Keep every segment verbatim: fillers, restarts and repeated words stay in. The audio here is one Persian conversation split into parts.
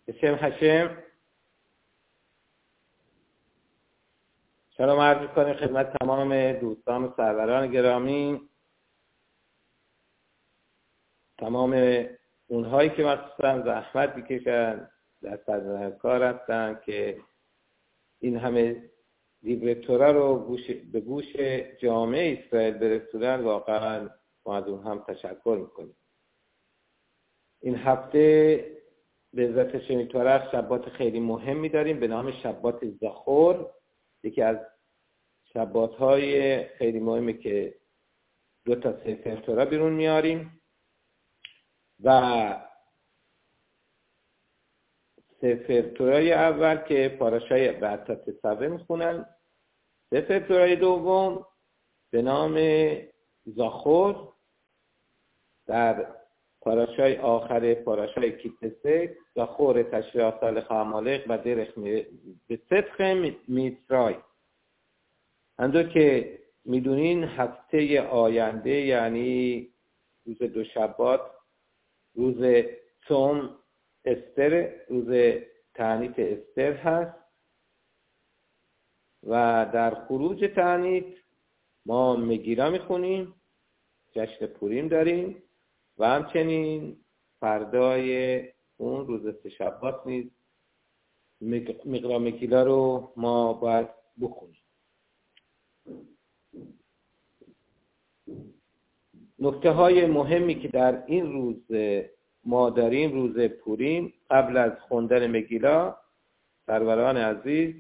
اسم هشم سلام عرض می‌کنیم خدمت تمام دوستان و سروران گرامی، تمام اونهایی که مخصوصا زحمت میکشن در صدر کار هستن که این همه لیبرتورا رو گوش به گوش جامعه اسرائیل برسونن. واقعا ما از اون هم تشکر میکنیم. این هفته به عزت شمیتورخ شبات خیلی مهمی داریم به نام شبات زخور، یکی از شبات های خیلی مهمی که دو تا سفر تورا بیرون میاریم و سفر تورای اول که پاراشای بعثت سوه میخونن، سفر تورای دوم به نام زخور در پاراشای آخر پاراشای کیتسه، زخور تشریع سال خامالق و درخ به صدق میترای. اندو که میدونین هفته آینده یعنی روز دوشبات روز صوم استر، روز تعنیت استر هست و در خروج تعنیت ما مگیلا میخونیم، جشن پوریم داریم و همچنین فردای اون روز سه‌شبات نیز مقرا مگیلا رو ما باید بخونیم. نکته های مهمی که در این روز ما داریم، روز پوریم، قبل از خوندن مگیلا سروران عزیز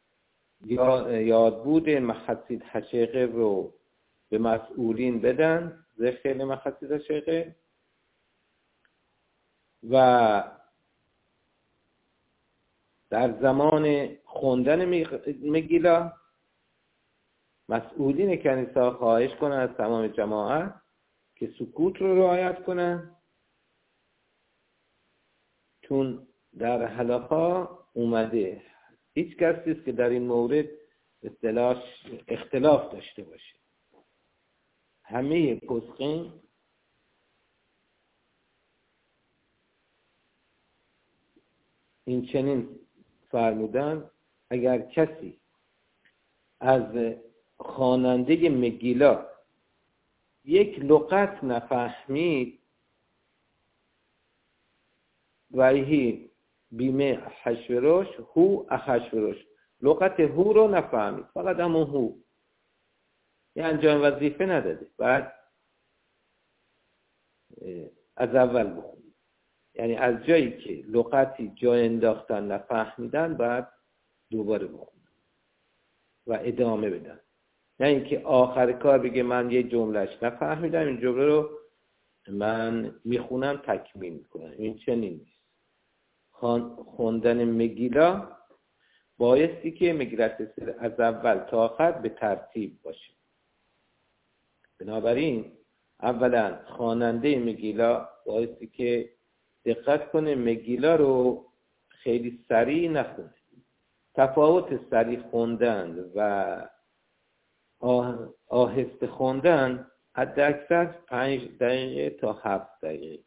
یادبود مخصید حشیقه رو به مسئولین بدن، ذکر مخصید حشیقه، و در زمان خوندن مگیلا مسئولین کنیسه خواهش کنن از تمام جماعت که سکوت رو رعایت کنن، چون در حلقه اومده هیچ کسی است که در این مورد اصطلاح اختلاف داشته باشه. همه پسخین این چنین فرمودن اگر کسی از خواننده مگیلا یک لغت نفهمید وحی بیمه احشوروش هو احشوروش، لغت هو رو نفهمید، فقط همون هو، یه انجام وظیفه نداده، بعد از اول بخونید. یعنی از جایی که لغتی جا انداختن نفهمیدن بعد دوباره بخونن و ادامه بدن، نه اینکه آخر کار بگه من یه جملهش نفهمیدم این جمله رو من میخونم تکمیل میکنم. این چنین نیست. خوندن مگیلا بایستی که مگیلت استر از اول تا آخر به ترتیب باشه. بنابراین اولا خواننده مگیلا بایستی که دقت کنه مگیلا رو خیلی سریع نخونه. تفاوت سریع خوندن و آه، آهسته خوندن حد اکثر پنج دقیقه تا هفت دقیقه.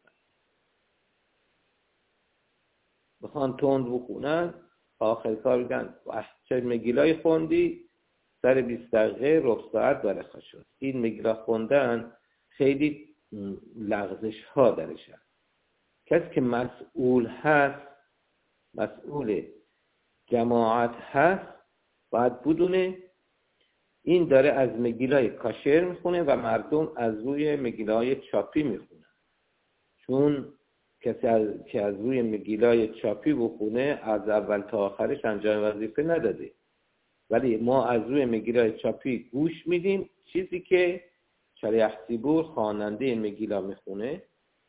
بخوان تند بخونن آخر کار بگن چه مگیلای خوندی، سر بیست دقیقه ربع ساعت برخوا شد. این مگیلا خوندن خیلی لغزش ها درش هست. کسی که مسئول هست، مسئول جماعت هست، باید بدونه این داره از مگیلای کاشر میخونه و مردم از روی مگیلای چاپی میخونن. چون کسی از... که از روی مگیلای چاپی بخونه از اول تا آخرش انجام وظیفه نداده، ولی ما از روی مگیلای چاپی گوش میدیم چیزی که شریح سیبور خواننده مگیلا میخونه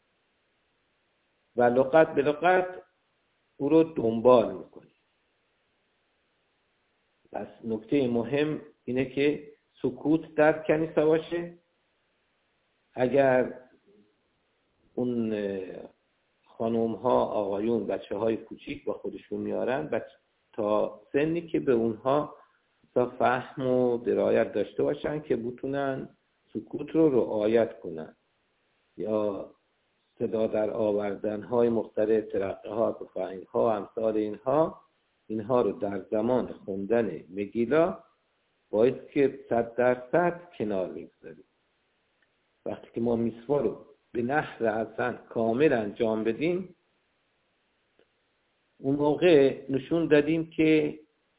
و لغت به لغت او رو دنبال میکنیم. پس نکته مهم اینه که سکوت در کنیسه باشه. اگر اون خانوم ها آقایون بچه های کوچیک با خودشون میارن بچه تا سنی که به اونها تا فهم و درایت داشته باشن که بتونن سکوت رو رعایت کنن، یا صدا در آوردن های مختلف، ترقه ها، تفنگ ها، امثال اینها اینها رو در زمان خوندن مگیلا باید که صد درصد کنار میگذاریم. وقتی که ما میسوا رو به نحو حسن کامل انجام بدیم، اون موقع نشون دادیم که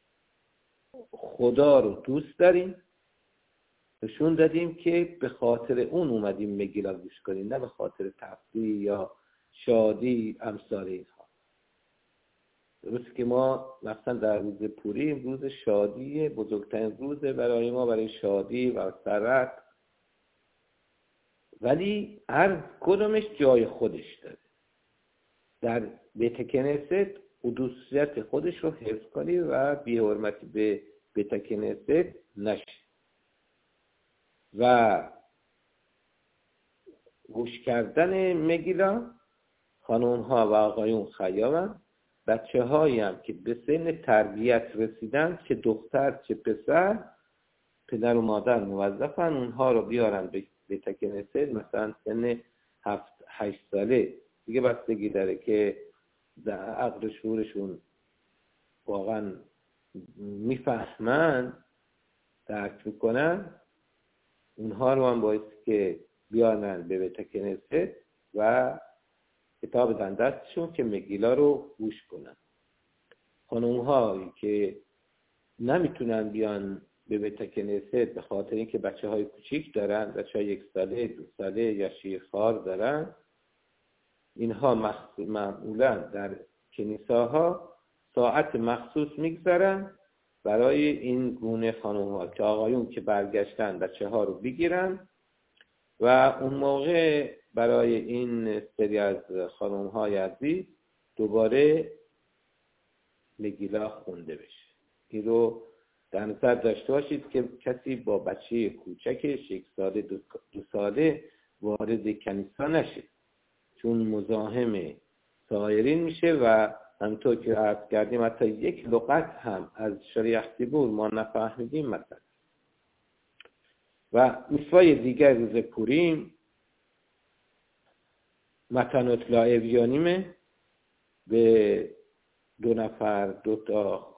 خدا رو دوست داریم، نشون دادیم که به خاطر اون اومدیم مگیلا گوش کنیم، نه به خاطر تفریح یا شادی امثال اینها. درست که ما مثلا در روز پوری روز شادی، بزرگترین روزه برای ما، برای شادی و سرت، ولی هر کدومش جای خودش داره. در بیت کنیست قدوسیت خودش رو حفظ کنی و بی حرمتی به بیت کنیست نشی. و گوش کردن مگیلا خانوم ها و آقایون خیابن، بچه هایی هم که به سن تربیت رسیدن، چه دختر چه پسر، پدر و مادر موظفن اونها رو بیارن به بیت کنیست. مثلا سن هفت هشت ساله دیگه بستگی داره که در عقل شعورشون واقعا میفهمن، درک میکنن، اونها رو هم باید که بیارن به بیت کنیست و کتاب بدن دستشون که مگیلا رو گوش کنن. خانوم هایی که نمیتونن بیان به بیت کنیست به خاطر اینکه بچه های کوچیک دارن، بچه های یک ساله، دو ساله یا شیرخوار دارن، اینها معمولا در کنیساها ساعت مخصوص میگذارن برای این گونه خانوم ها که آقایون که برگشتن بچه ها رو بگیرن و اون موقع برای این سری از خانوم های عزیز دوباره مگیلا خونده بشه. این رو در نظر داشته باشید که کسی با بچه کوچکش یک ساله دو, دو ساله وارد کنیسا نشه، چون مزاحم سایرین میشه و همطور که عرض کردیم حتی یک لغت هم از شریعت تیبور ما نفهمیدیم مثلا. و میسوای دیگر روز پوریم متنوت لایویانیمه، به دو نفر دو تا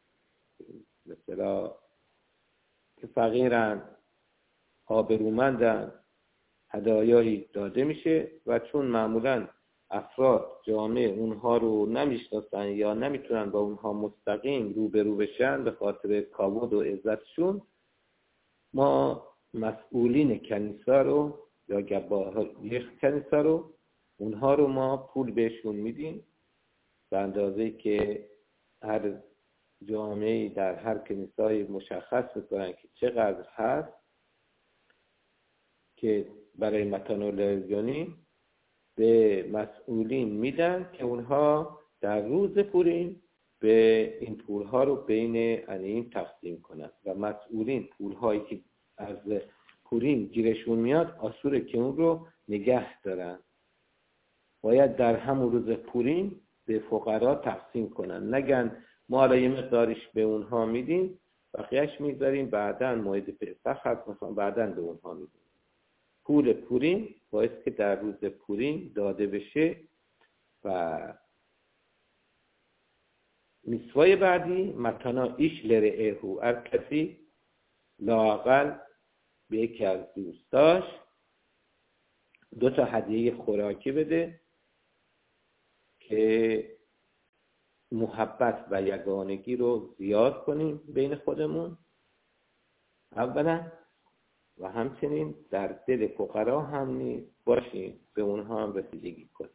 مثلا که فقیرن، آبرومندن، هدایایی داده میشه و چون معمولاً افراد جامعه اونها رو نمیشناسن یا نمیتونن با اونها مستقیم روبرو بشن به خاطر کاود و عزتشون، ما مسئولین کنیسا رو یا گباهای کنیسا رو اونها رو ما پول بهشون میدیم به اندازه‌ای که هر جامعه در هر کنیسای مشخص میکنن که چقدر هست که برای متنولوژیانی به مسئولین میدن که اونها در روز پوریم به این پولها رو بین انیم تقسیم کنن و مسئولین پولهایی که از پوریم گیرشون میاد آسوره که اون رو نگه دارن، باید در همون روز پوریم به فقرا تقسیم کنن، نگن ما حالا یه مقدارش به اونها میدیم بقیهش میذاریم بعداً موعد پسخ هست مثلا بعداً به اونها میدیم. پول پوریم باید که در روز پوریم داده بشه. و میسوای بعدی متنا ایش لرعهو، هر کسی لااقل به یکی از دوستاش دو تا هدیه خوراکی بده که محبت و یگانگی رو زیاد کنیم بین خودمون اولا، و همچنین در دل فقرا هم باشیم، به اونها هم رسیدگی کنیم.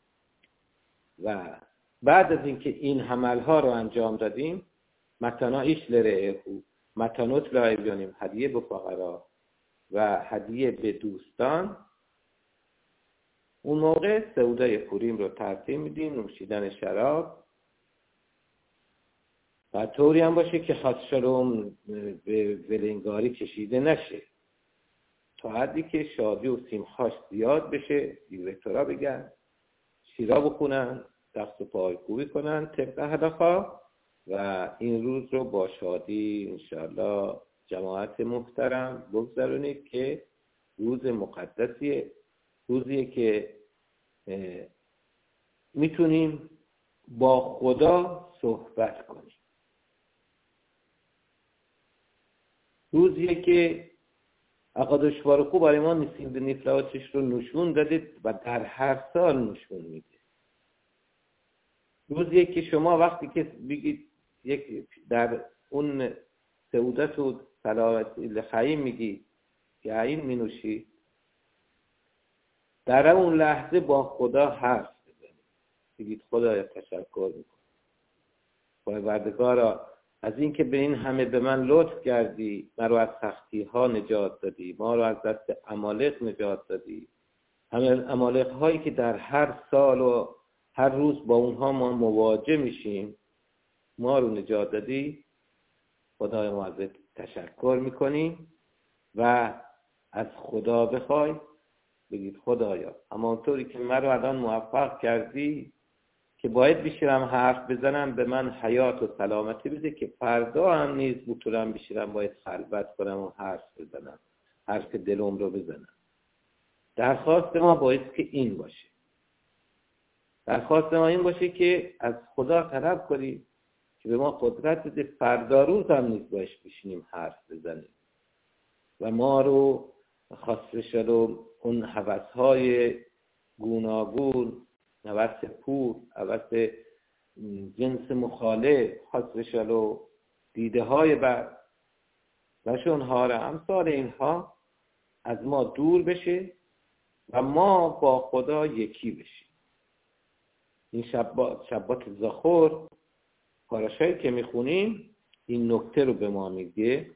و بعد از اینکه این عملها رو انجام دادیم، متنا ایش لرعهو، متنوت لایویانیم، هدیه به فقرا و هدیه به دوستان، اون موقع سعودای پوریم رو ترتیب میدیم، نوشیدن شراب و طوری هم باشه که خاطرم به ولنگاری کشیده نشه، تا حدی که شادی و سیمخاش زیاد بشه، دیرکتورا بگن، شیرا بخونن، دست و پای کوبی کنن طبق هدفها و این روز رو با شادی انشاءالله جماعت محترم بگذرونید که روز مقدسیه، روزیه که میتونیم با خدا صحبت کنیم. روزیه که اقادشوار خوب برای ما نسیم نفلاتش رو نشون دادید و در هر سال نشون میده. روزیه که شما وقتی که بگید یک در اون سعودت و سلامت الخیم میگی که این مینوشی، در اون لحظه با خدا حرف بزنید، بگید خدایا تشکر میکنم پروردگارا از این که به این همه به من لطف کردی، ما رو از سختی ها نجات دادی، ما رو از دست عمالق نجات دادی، همه عمالق هایی که در هر سال و هر روز با اونها ما مواجه میشیم، ما رو نجات دادی. خدای ما ازت تشکر میکنیم و از خدا بخوای، بگید خدایا همانطوری که من رو الان موفق کردی که باید بشیرم حرف بزنم، به من حیات و سلامتی بده که فردا هم نیز بتونم بشیرم باید خلوت کنم و حرف بزنم، حرف دلم رو بزنم. درخواست ما باید که این باشه. درخواست ما این باشه که از خدا طلب کنیم که به ما قدرت بده فردا روز هم نیز باید بشینیم حرف بزنیم و ما رو خاصه شد اون هوس‌های گوناگون، هوس پور، هوس جنس مخالف، خاصه شد دیده های بد و شنهار امثال اینها از ما دور بشه و ما با خدا یکی بشیم. این شبات شبات زخور پاراشایی که میخونیم این نکته رو به ما میگه،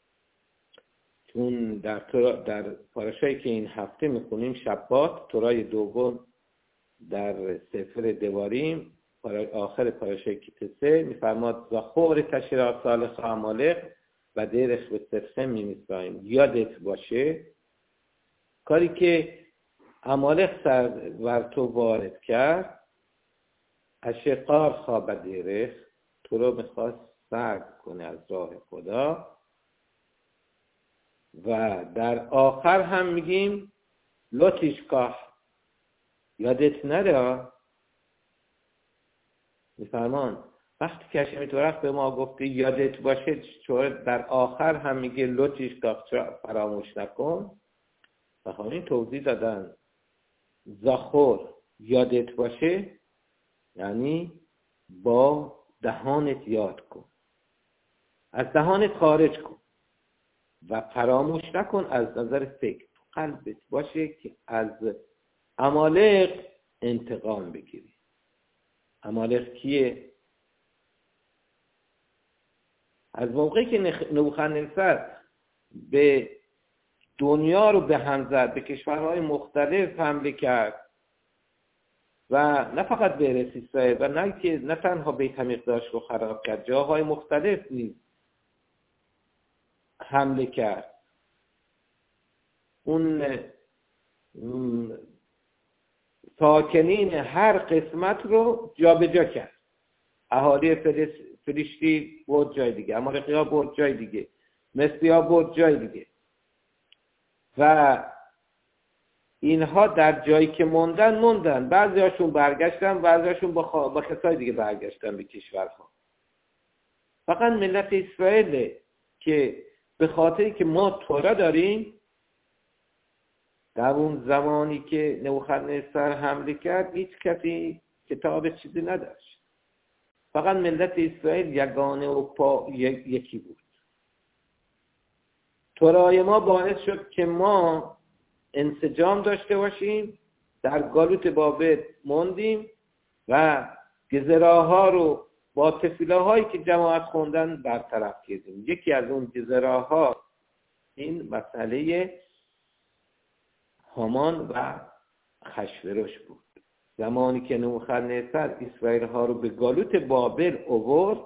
چون در در پاراشایی که این هفته میخونیم شبات تورای دوم در سفر دواریم آخر پاراشای کتسه میفرماد زخور تشریع صالح عمالق و دیرش به سرخم میمیساییم. یادت باشه کاری که عمالق سر ور تو وارد کرد، اشقار خواب دیرش تو رو میخواست سرد کنه از راه خدا. و در آخر هم میگیم لطیشکاه، یادت نره. میفرمان وقتی که هشم تورخ به ما گفته یادت باشه، چون در آخر هم میگه لطیشکاه چرا فراموش نکن. و همین توضیح دادن زخور یادت باشه یعنی با دهانت یاد کن، از دهانت خارج کن و فراموش نکن از نظر فکر تو قلبت باشه که از عمالق انتقام بگیری. عمالق کیه؟ از موقعی که نبوخذنصر به دنیا رو به هم زد، به کشورهای مختلف حمله کرد و نه فقط به اسرائیل و نه که نه تنها بیت المقدس رو خراب کرد، جاهای مختلف نیز حمله کرد. اون ساکنین هر قسمت رو جابجا کرد. اهالی فلسطین بود جای دیگه، امالقی‌ها بود جای دیگه، مصری‌ها بود جای دیگه و اینها در جایی که موندن موندن. بعضی هاشون برگشتن، بعضی هاشون با, خوا... با کسای دیگه برگشتن به کشورها. فقط ملت اسرائیل که به خاطری که ما تورا داریم، در اون زمانی که نبوخذنصر حمله کرد هیچ کسی کتاب چیزی نداشت. فقط ملت اسرائیل یگانه و پا یکی بود. تورای ما باعث شد که ما انسجام داشته باشیم، در گالوت بابل موندیم و گزراها رو با تفیلاهایی که جماعت خوندن برطرف کردیم. یکی از اون گزراها این مسئله هامان و اخشوروش بود. زمانی که نبوخذنصر اسرائیل ها رو به گالوت بابل آورد،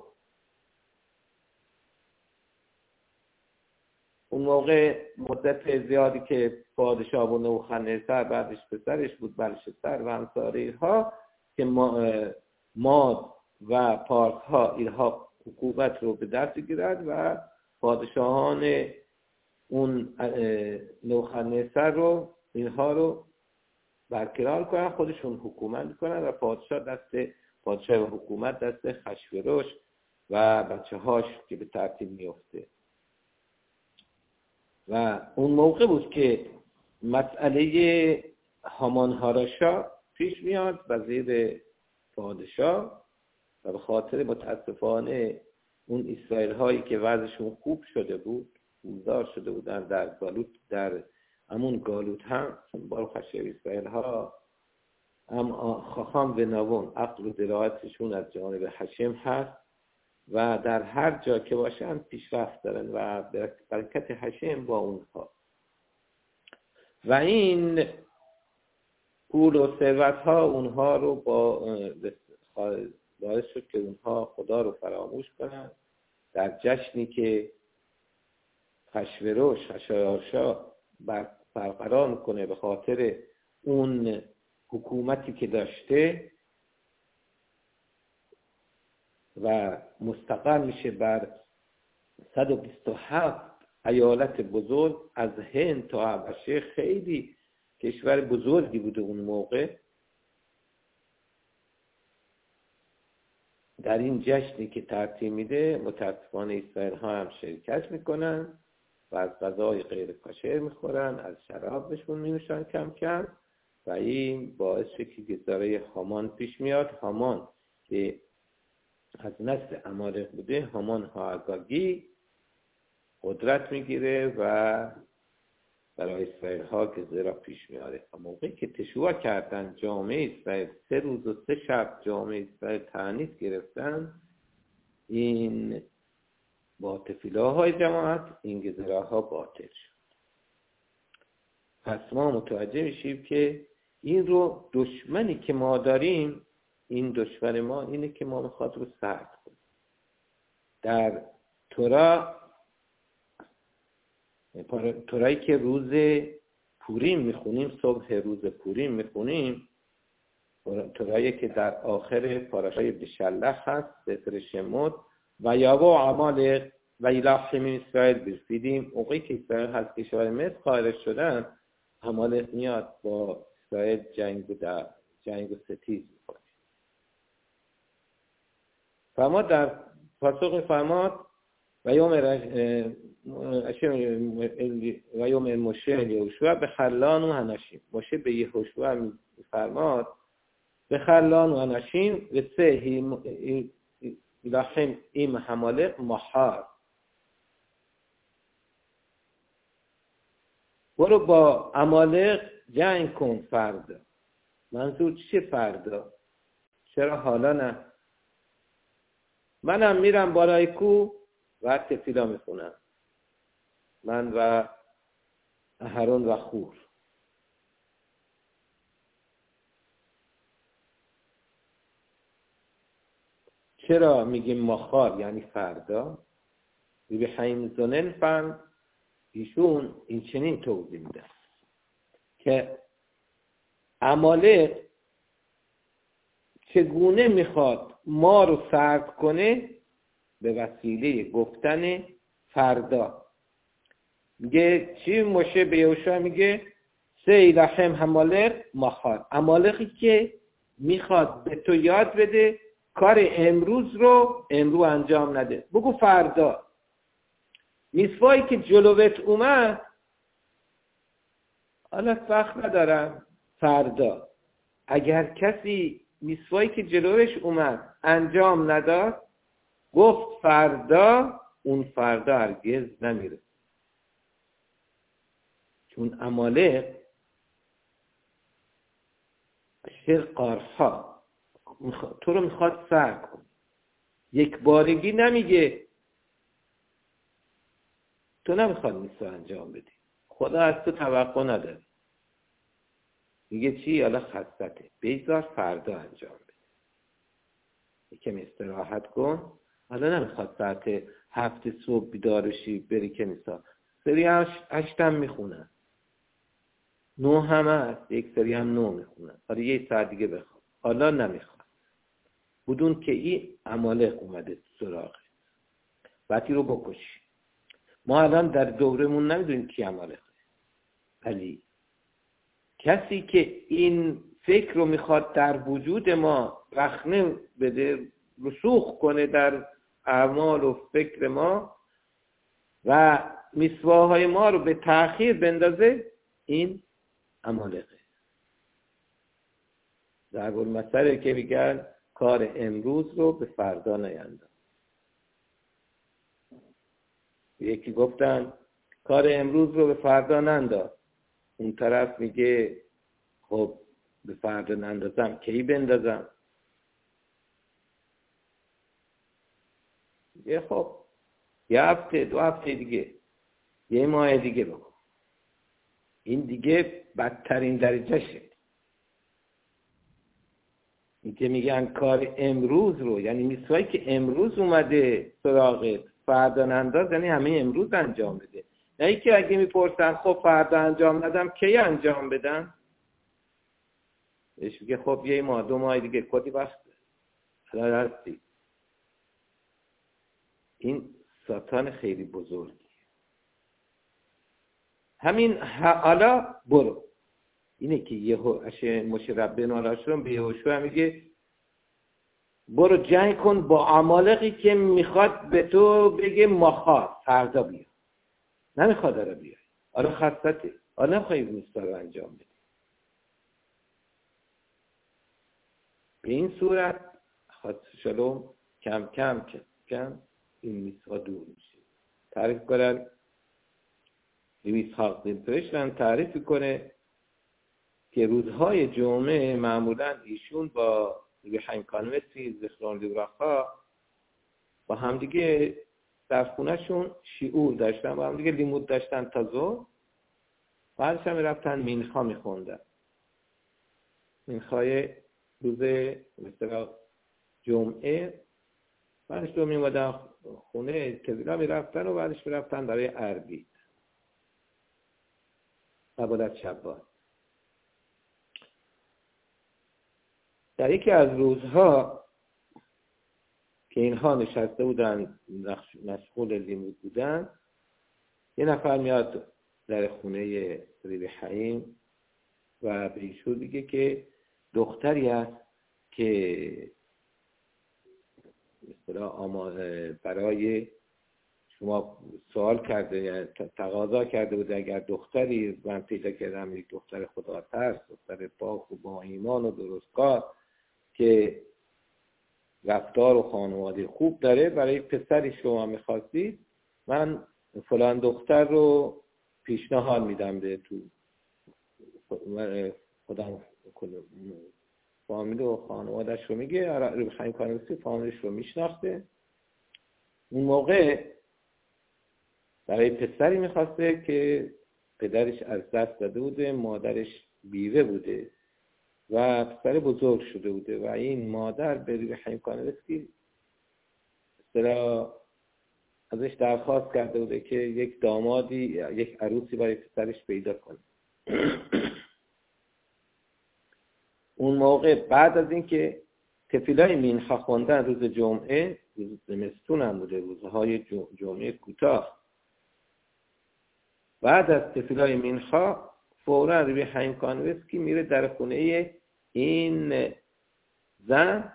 اون موقع مدت زیادی که پادشاه و نبوخذنصر بعدش پسرش بود بلشسر و همسایرها که ماد و پارس ها اینها حکومت رو به دست گیرد و پادشاهان اون نبوخذنصر رو اینها رو برقرار کنن، خودشون حکومت کنن و پادشاه دست پادشاه و حکومت دست خشوروش و بچه هاش که به ترتیب میفته. و اون موقع بود که مسئله هامان هاراشا پیش میاد وزیر پادشاه، و به خاطر متاسفانه اون اسرائیل هایی که وضعشون خوب شده بود، پولدار شده بودن در گالوت، در همون گالوت هم بارو خشب اسرائیل ها هم خاخام و نوون عقل و دلالتشون از جانب حشم هست و در هر جا که باشن پیشرفت دارن و برکت حشم با اونها. و این پول و ثروت ها اونها رو با باعث شد که اونها خدا رو فراموش کنن. در جشنی که خشوروش خشایارشا برقرار میکنه به خاطر اون حکومتی که داشته و مستقر میشه بر صد و بیست و هفت ایالت بزرگ از هند تا حبشه، خیلی کشور بزرگی بوده اون موقع. در این جشنی که ترتیب میده متاسفانه اسرائیل ها هم شرکت میکنن و از غذای غیر کاشر میخورن، از شراب بهشون مینوشن کم کم و این باعث شد که گذاره هامان پیش میاد. هامان که از نسل عمالق بوده، هامان هاگاگی قدرت میگیره و برای اسرائیل ها گذاره پیش میاره. موقعی که تشوع کردن جامعه اسرائیل، سه روز و سه شب جامعه اسرائیل تعنیت گرفتن، این با تفیلاهای جماعت این گذره ها باطل شد. پس ما متوجه میشیم که این رو دشمنی که ما داریم، این دشمن ما اینه که ما میخواد رو سرد کنیم. در تورا تورایی که روز پوریم میخونیم، صبح روز پوریم میخونیم، تورایی که در آخر پاراشای بشلح هست، سفر شموت، و یابا عمالق و ایلاحیم اسرائیل برسیدیم. موقعی که اسرائیل هست کشور مصر خارج شدن، عمالق میاد با اسرائیل جنگ و در جنگ و ستیز میکنه. فرماد در پاسخ فرماد و یوم و یوم موشه یهوشع به خلان و هناشیم. موشه به یهوشع فرماد به خلان و هناشیم و سه ایلاحیم ایم عمالق محار، برو با عمالق جنگ کن فردا. منظور چیه فردا؟ چرا حالا نه؟ منم میرم بالای کوه و تفیلا میخونم، من و اهرون و خور. چرا میگیم مخار یعنی فردا؟ بی حیم زنن فهم ایشون این چنین توضیح میده که عمالق چگونه میخواد ما رو سرد کنه به وسیله گفتن فردا. میگه چی؟ موشه به یهوشع میگه سه ایلاحیم عمالق مخار، عمالقی که میخواد به تو یاد بده کار امروز رو امروز انجام نده، بگو فردا. میسوایی که جلوت اومد حالا فخر ندارم، فردا. اگر کسی میسوایی که جلوش اومد انجام نداد، گفت فردا، اون فردا هرگز نمیره. چون عمالق شرقارها تو رو میخواد سرد کن. یک بارگی نمیگه تو نمیخواد میسو انجام بدی، خدا از تو توقع نداره. میگه چی؟ حالا خستته، بذار فردا انجام بده، یکم استراحت کن. حالا نمیخواد ساعت هفت صبح بیدار شی بری کنیسا، سری هشتم میخونن، نو هم هست، یک سری هم نو میخونن، حالا یه ساعت دیگه بخواب. حالا نمیخواد، بدون که این عمالق اومده سراغه، وقتی رو بکشی. ما الان در دورمون نمیدونیم کی عمالقه، ولی کسی که این فکر رو میخواد در وجود ما رخنه بده، رسوخ کنه در اعمال و فکر ما و میسواهای ما رو به تأخیر بندازه، این عمالقه. ضرب المثله که میگن کار امروز رو به فردا نینداز. یکی گفتن کار امروز رو به فردا ننداز، اون طرف میگه خب به فردا نندازم کی بندازم؟ یه خب یه هفته دو هفته دیگه یه ماه دیگه بکن. این دیگه بدترین درجهشه. این که میگن کار امروز رو، یعنی میسوایی که امروز اومده سراغت، فردا ننداز، یعنی همه امروز انجام بده. نه ای که اگه میپرسن خب فردا انجام ندم کی انجام بدم؟ بهش میگه خب یه ماه دو ماه دیگه کدی وقت حالا هستی. این ساتان خیلی بزرگی. همین حالا برو. اینه که یهو اشه مشرب نالاشون به یهوشع میگه برو جنگ کن با عمالقی که میخواد به تو بگه مخواد فردا بیا، نمیخواد داره بیای، حالا خستته، حالا نمیخوایی میستا رو انجام بدی. به این صورت خاطر شلوم کم کم کم کم این میستا دور میشه. تعریف کنن لوئیس هاق دینترشتن تعریف کنه که روزهای جمعه معمولا ایشون با ریحان کانوسی ذکران لیبراخا با همدیگه در خونهشون شیعور داشتن، با همدیگه لیمود داشتن تا ظهر، بعدش هم رفتن مینخا میخوندن. مینخای روز مثلا جمعه، بعدش دو میمادن خونه تبیلا میرفتن و بعدش میرفتن برای عربی عبادت شبان. در یکی از روزها که اینها نشسته بودن مشغول لیمود بودن، یه نفر میاد در خونه ریبی حیم و به ایشون میگه که دختری هست که مثلا برای شما سوال کرده، یعنی تقاضا کرده بوده اگر دختری من پیدا کردم، یک دختر خدا ترس، دختر پاک و با ایمان و درستکار که رفتار و خانواده خوب داره، برای پسری شما میخواستید، من فلان دختر رو پیشنهاد میدم به تو خودم فامیل و خانوادهش رو میگه. رو خیلی کانوسی فامیلش رو میشناخته. اون موقع برای پسری میخواسته که پدرش از دست داده بوده، مادرش بیوه بوده و پسر بزرگ شده بوده و این مادر به ریحان کانوسی اصطلاح ازش درخواست کرده بوده که یک دامادی، یک عروسی برای پسرش پیدا کنه. اون موقع بعد از اینکه تفیلای مینخا خوندن روز جمعه، روز زمستون هم بوده، روزهای جمعه کوتاه، بعد از تفیلای مینخا فوراً ریحان کانوسی میره در خونه این زن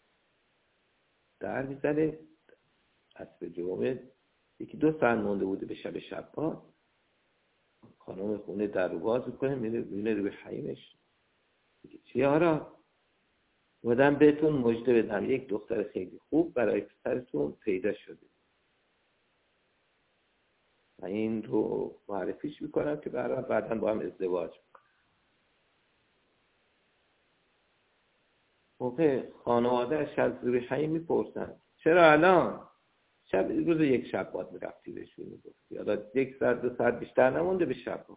در میزنه. عصر جمعه یکی دو ساعت مونده بوده به شب شبان، خانم خونه در رو باز میکنه، میره روی حیمش میگه چیه آرا؟ اومدم بهتون مژده بدم یک دختر خیلی خوب برای پسرتون پیدا شده و این رو معرفیش میکنم که برای بعدا با هم ازدواج میکنم. موقع خانوادهش از روی حیم میپرسن چرا الان؟ شب روز یک شب باید میرفتی بهشون میگفتی، حالا یک ساعت دو ساعت بیشتر نمونده به شب.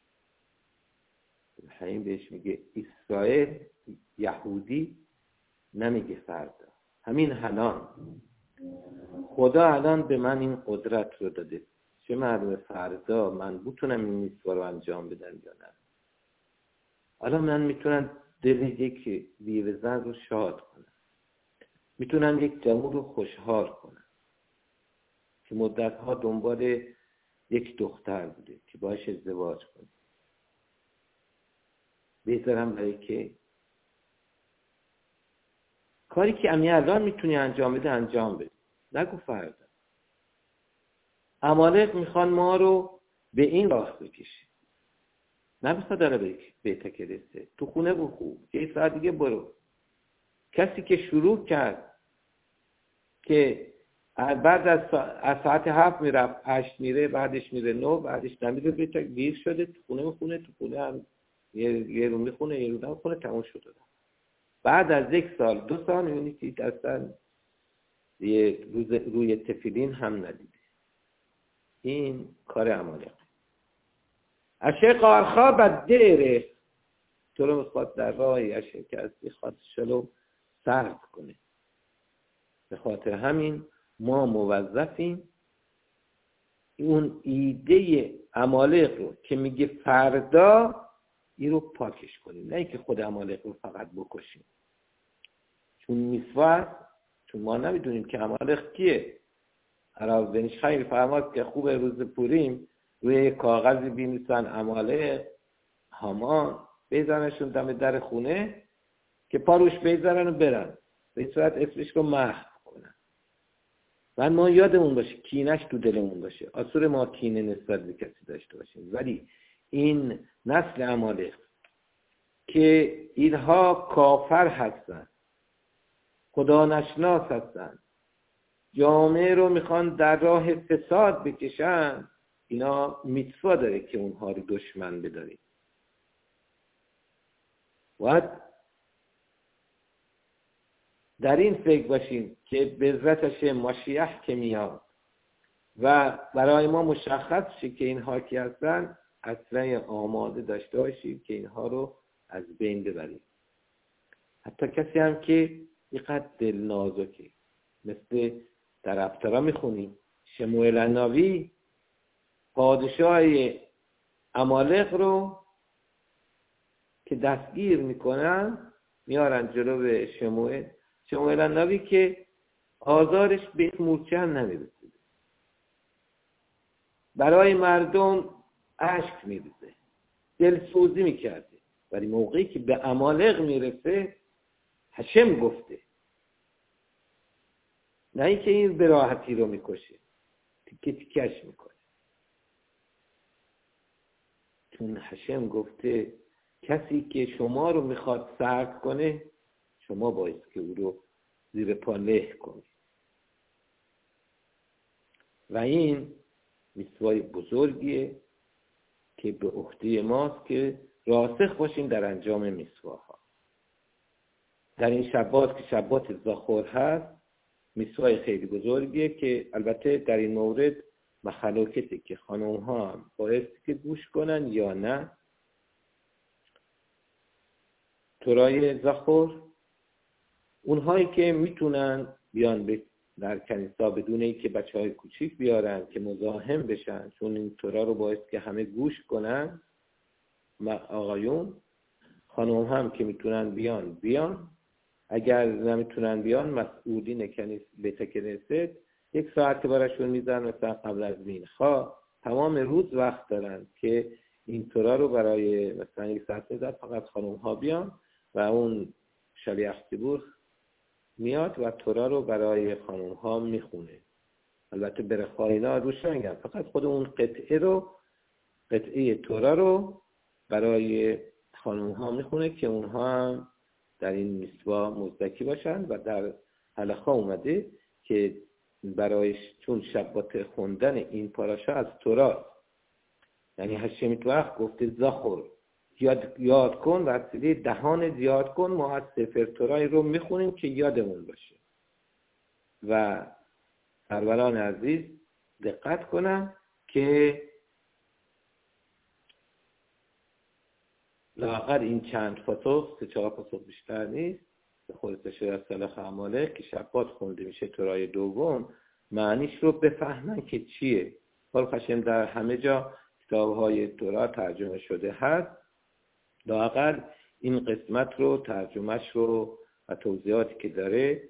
حیم بهش میگه اسرائیل یهودی نمیگه فردا، همین الان خدا الان به من این قدرت رو داده، چه معلومه فردا من بتونم این میسوا رو انجام بدم یا نه. الان من میتونم دل یک بیوه زن رو شاد کنم، میتونم یک جوون رو خوشحال کنم که مدتها دنبال یک دختر بوده که باهاش ازدواج کنه. بذارم برای که کاری که همین الان میتونی انجام بده انجام بده، نگو فردا. عمالق میخوان ما رو به این راه بکشن، نمیخواد داره به تکرسه. تو خونه بخو، یه ساعت دیگه برو. کسی که شروع کرد که بعد از ساعت هفت میرفت هشت میره، بعدش میره نو، بعدش نمیره، به تا گیر شده تو خونه میخونه، تو خونه هم یه, یه رو میخونه یه رو نمیخونه، تموم شده. بعد از یک سال دو سال میبینی که اصلا یه روز روی تفیلین هم ندیده. این کار عمالق. اشه قارخا بد دیره، تو رو میخواد در راهی اشه که از خواست شلو سرد کنه. به خاطر همین ما موظفیم اون ایده عمالق رو که میگه فردا این رو پاکش کنیم، نه اینکه خود عمالق رو فقط بکشیم. چون میسوا، چون ما نمیدونیم که عمالق کیه. عراق بنش خیلی فرماد که خوب روز پوریم روی کاغذی بینویسن عمالق هامان، بزنشون دم در خونه که پاروش بزنن و برن، به صورت اسمش رو محو کنن. و ما یادمون باشه کینش تو دلمون باشه. اصور ما کینه نسبت به کسی داشته باشیم، ولی این نسل عمالق که اینها کافر هستن، خدا نشناس هستن، جامعه رو میخوان در راه فساد بکشن، اینا میتوا داره که اونها رو دشمن بداریم. باید در این فکر باشیم که به عزتش ماشیح که میاد و برای ما مشخص شه که اینها کی هستن، اصلا آماده داشته باشیم که اینها رو از بین ببریم. حتی کسی هم که اینقدر دل نازکه، مثل در افترا میخونیم شموئیل النبی پادشاه عمالق رو که دستگیر میکنن میارن جلو به شموئیل. شموئیل النبی که آزارش به مورچه هم نمیرسید، برای مردم اشک میریزه، دلسوزی میکرده، ولی موقعی که به عمالق میرسه هشم گفته، نه اینکه این به راحتی رو میکشه، تیکه تیکش میکنه. چون هشم گفته کسی که شما رو میخواد سرد کنه، شما باید که او رو زیر پا له کنید. و این میثوای بزرگیه که به عهده ماست که راسخ باشیم در انجام میثواها. در این شبات که شبات زاخور هست، میثوای خیلی بزرگیه که البته در این مورد مخلوقته که خانم ها هم بایستی که گوش کنن یا نه. تورای زاخور، اونهایی که میتونن بیان به در کنیسا بدون اینکه بچهای کوچیک بیارن که مزاحم بشن، چون این تورا رو باید که همه گوش کنن. آقایون، خانم هم که میتونن بیان بیان، اگر نمیتونن بیان مسئولین کنیس بیت کنیست یک ساعت براشون میذارن، مثلا قبل از مینخا تمام روز وقت دارن که این تورا رو برای مثلا یک ساعت میذارن، فقط خانم ها بیان و اون شلیخ تبور میاد و تورا رو برای خانم ها میخونه. البته برخواه اینا روش نگم، فقط خود اون قطعه رو قطعه تورا رو برای خانم ها میخونه که اونها هم در این میثوا مزدکی باشن. و در حلقه اومده که برایش چون شبات خوندن این پاراشا از تورا، یعنی هشمیت وقت گفته زاخور یاد, یاد کن و وسیله دهان زیاد کن، ما از سفر تورای رو میخونیم که یادمون باشه. و سروران عزیز دقت کنن که لااقل این چند پاسخ، سه چهار پاسخ بیشتر نیست، به خود شده صلاح عمالق که شبات خونده میشه تورای دوم، معنیش رو بفهمن که چیه. حال خشم در همه جا کتاب‌های تورا ترجمه شده هست، لااقل این قسمت رو ترجمهش رو و توضیحاتی که داره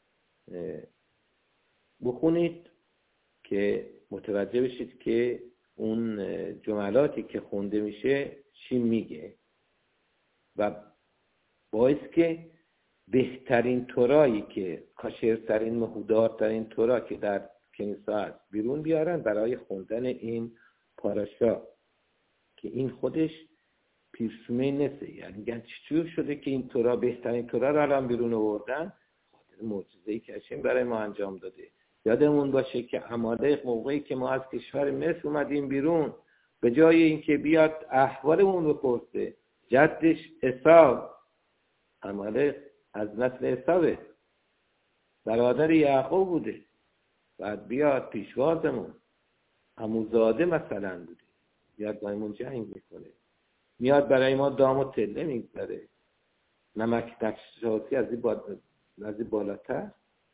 بخونید که متوجه بشید که اون جملاتی که خونده میشه چی میگه. و باعث که بهترین تورایی که کاشرترین مهودارترین تورا که در کنیسه هست بیرون بیارن برای خوندن این پاراشا که این خودش پیرسومه نسه. یعنی گن چطور شده که این تورا بهترین تورا رو الان بیرون آوردن؟ خاطر معجزه‌ای که هاشم برای ما انجام داده. یادمون باشه که عمالق موقعی که ما از کشور مصر اومدیم بیرون، به جای اینکه بیاد احوالمون بپرسه، جدش عیسی، عمالق از نسل عیسی، برادر یعقوب بوده، بعد بیاد پیشوازمون عموزاده مثلا بوده، بیاد بایمون جنگ میکنه، میاد برای ما دام و تله میگذاره، نمک نقشاتی از این با... بالاتر.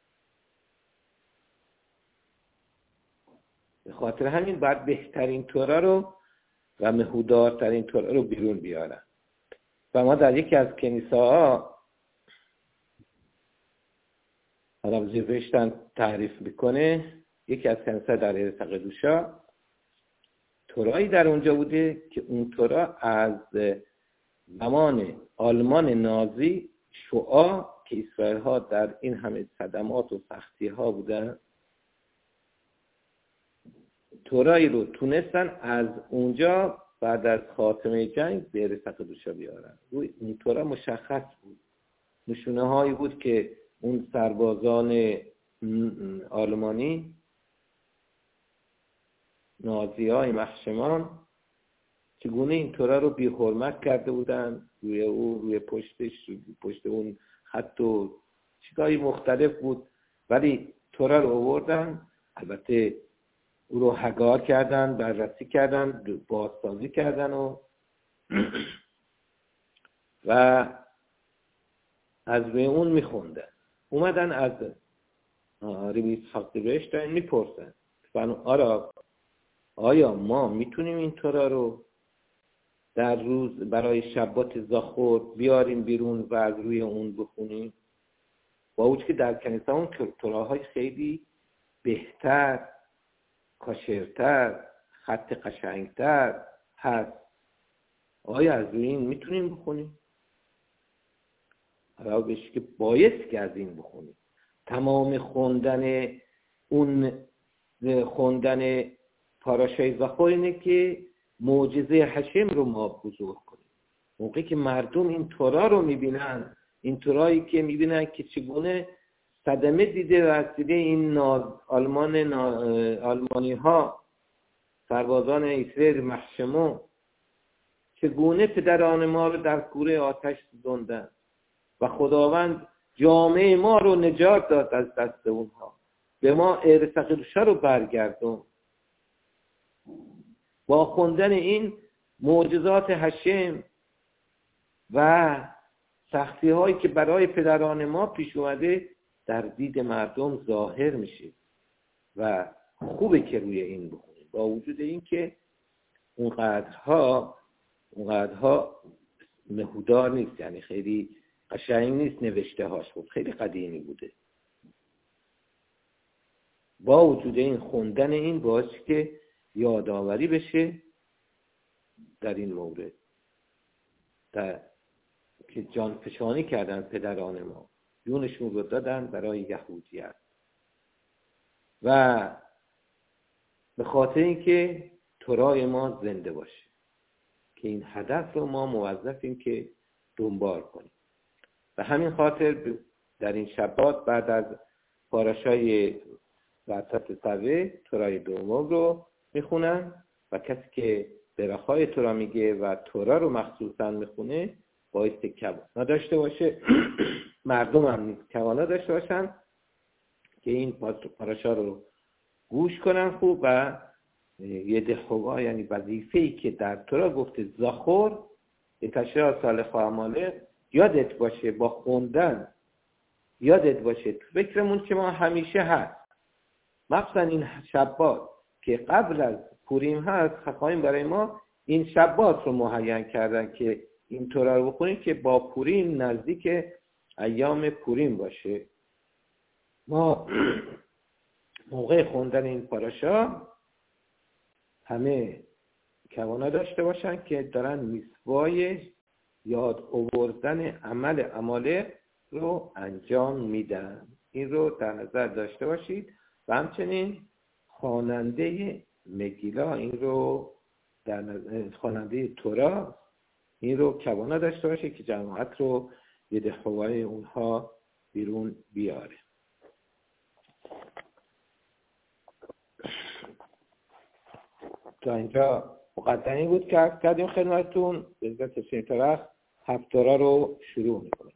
به خاطر همین باید بهترین تورا رو و مهودارترین تورا رو بیرون بیارن. و ما در یکی از کنیسه ها آدم زیرشتن تعریف میکنه، یکی از کنیسه در ارتقدوشا تورایی در اونجا بوده که اون تورا از زمان آلمان نازی شعاع که اسرائیل ها در این همه صدمات و سختی ها بودن، تورایی رو تونستن از اونجا بعد از خاتمه جنگ به ارتقدوشا بیارن. اون تورا مشخص بود، نشونه هایی بود که اون سربازان آلمانی نازی های محشمان چگونه این تورا رو بی حرمت کرده بودن، روی او روی پشتش روی پشت اون خط و چیزای مختلف بود، ولی تورا رو آوردن، البته او رو هگار کردن، بررسی کردن، بازسازی کردن و و از روی اون میخوندن. اومدن از ربی اسحاق دیبرشتاین میپرسن آرا آیا ما میتونیم این تورا رو در روز برای شبات زاخور بیاریم بیرون و از روی اون بخونیم؟ با اوچه که در کنیسه اون توراهای خیلی بهتر، کاشرتر، خط قشنگتر هست، آیا از روی این میتونیم بخونیم؟ آیا بهش که باید که از این بخونیم. تمام خوندن اون خوندن پاراشای زاخور اینه که معجزه هشم رو ما بزرگ کنیم. موقعی که مردم این تورا رو میبینن، این تورایی که میبینن که چگونه صدمه دیده و از دیده این ناز آلمان نا... آلمانی ها سربازان اسرائیل محشمو چگونه پدران ما رو در کوره آتش سوزوندن و خداوند جامعه ما رو نجات داد از دست اونها، به ما ارتقدوشا رو برگردون. با خوندن این معجزات هشم و سختی هایی که برای پدران ما پیش اومده در دید مردم ظاهر میشه و خوبه که روی این بخونیم، با وجود این که اونقدرها اونقدرها مهودار نیست، یعنی خیلی قشنگ نیست نوشته هاش، بود خیلی قدیمی بوده. با وجود این خوندن این باعث که یادآوری بشه در این مورد در که جان فشانی کردن پدران ما، جونشون رو دادن برای یهودیت و به خاطر اینکه تورای ما زنده باشه، که این هدف رو ما موظفیم که دنبال کنیم. و همین خاطر در این شبات بعد از پاراشای وسط سوه تورای دوم رو میخونن و کسی که برخای تورا میگه و تورا رو مخصوصا میخونه باعث کوانا داشته باشه مردم هم کوانا داشته باشن که این پاراشا رو گوش کنن خوب و یه خوبا، یعنی وظیفه‌ای که در تورا گفته زاخور تشریع صالح و عمالق یادت باشه، با خوندن یادت باشه، تو فکرمون که ما همیشه هست، مخصوصا این شبات که قبل از پوریم هست، خواهیم برای ما این شبات رو مهیا کردن که این تورا رو بخونیم که با پوریم نزدیک ایام پوریم باشه. ما موقع خوندن این پاراشا همه کوانا داشته باشن که دارن میسوای یاد آوردن عمل عمالق رو انجام میدن. این رو در نظر داشته باشید. و همچنین خواننده مگیلا این رو در نظر، خواننده تورا این رو کوانا داشته باشه که جماعت رو یه خوای اونها بیرون بیاره. تا اینجا مقدمه بود که عرض کردیم خدمتتون. به عزت سینترخ هفتاره رو شروع میکنم.